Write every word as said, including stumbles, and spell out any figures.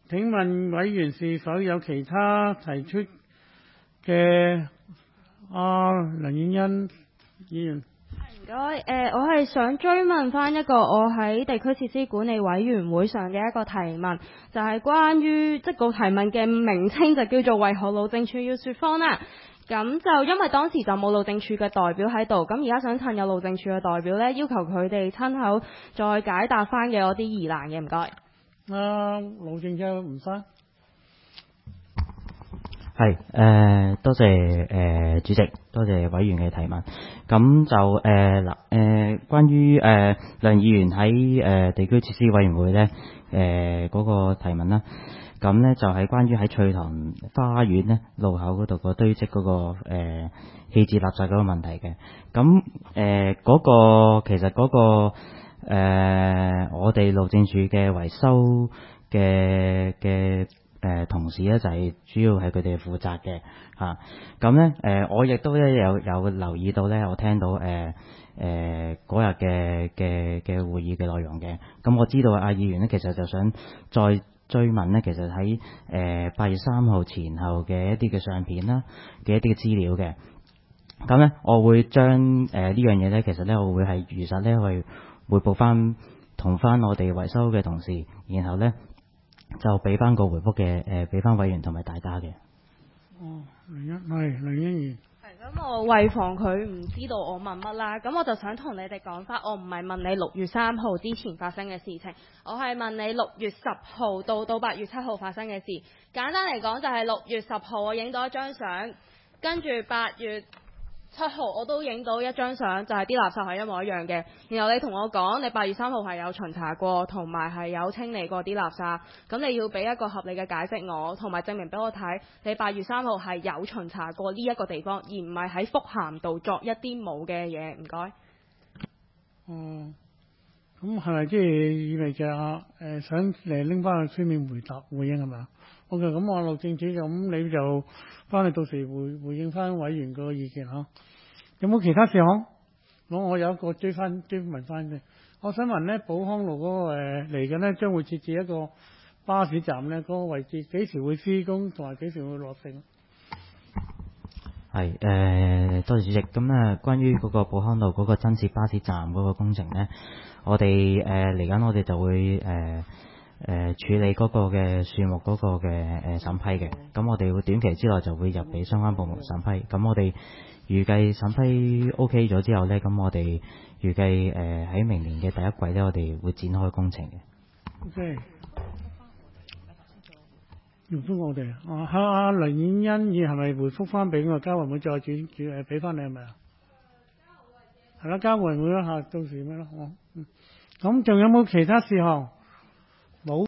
請問委員是否有其他提出嘅？啊，梁婉欣議員。 唔該，誒、呃，我係想追問翻一個我喺地區設施管理委員會上嘅一個提問，就係、是、關於即個提問嘅名稱就叫做為何路政署要説謊啦。咁就因為當時就冇路政署嘅代表喺度，咁而家想趁有路政署嘅代表呢，要求佢哋親口再解答翻嘅嗰啲疑難嘅，唔該。 啊，路政署吳生。 係，誒、呃，多謝誒、呃、主席，多謝委員嘅提問。咁就誒嗱，誒、呃、關於誒、呃、梁議員喺誒、呃、地區設施委員會咧，誒、呃、嗰、那個提問啦。咁咧就係、是、關於喺翠塘花園咧路口嗰度個堆積嗰、那個誒棄、呃、置垃圾嗰個問題嘅。咁誒嗰個其實嗰、那個誒、呃、我哋路政署嘅維修嘅嘅。誒、呃、同事咧就係、是、主要係佢哋負責嘅嚇，咁咧誒我亦都咧有有留意到咧，我聽到誒誒嗰日嘅嘅嘅會議嘅內容嘅，咁我知道阿議員咧其實就想再追問咧，其實喺誒八月三號前後嘅一啲嘅相片啦嘅一啲嘅資料嘅，咁咧我會將誒、呃、呢樣嘢咧，其實咧我會係如實咧去彙報翻同翻我哋維修嘅同事，然後咧。就俾翻個回覆嘅，誒俾翻委員同埋大家嘅。 哦，梁欣係梁欣怡。 係咁，我為防佢唔知道我問乜啦，咁我就想同你哋講翻，我唔係問你六月三號之前發生嘅事情，我係問你六月十號到到八月七號發生嘅事。簡單嚟講，就係六月十號我影到一張相，跟住八月七號我都影到一張相，就係、是、啲垃圾係一模一樣嘅。然後你同我講，你八月三號係有巡查過，同埋係有清理過啲垃圾。咁你要俾一個合理嘅解釋我，同埋證明俾我睇，你八月三號係有巡查過呢一個地方，而唔係喺福咸道作一啲冇嘅嘢。唔該。 哦，咁係咪即係意味着啊？誒、呃，想嚟拎翻去書面回答回應係咪啊？OK，咁我路政署就咁，你就翻去到時回回應翻委員個意見嚇。有冇其他事項？我我有一個追翻追問翻嘅，我想問咧，寶康路嗰、那個誒嚟緊咧，將會設置一個巴士站咧，嗰、那個位置幾時會施工，同埋幾時會落成？ 係誒、呃，多謝主席。咁啊，關於嗰個寶康路嗰個增設巴士站嗰個工程咧，我哋誒嚟緊，呃、我哋就會誒誒、呃呃、處理嗰個嘅樹木嗰個嘅誒審批嘅。咁我哋會短期之內就會入俾相關部門審批。咁我哋預計審批 OK 咗之後咧，咁我哋預計誒喺明年嘅第一季咧，我哋會展開工程嘅。 OK。回覆我哋啊，阿阿梁婉欣議係咪回覆翻俾我交委會再轉轉誒俾翻你係咪啊？係啦，交委會啦嚇，到時咩咯？哦，嗯，咁仲有冇其他事項？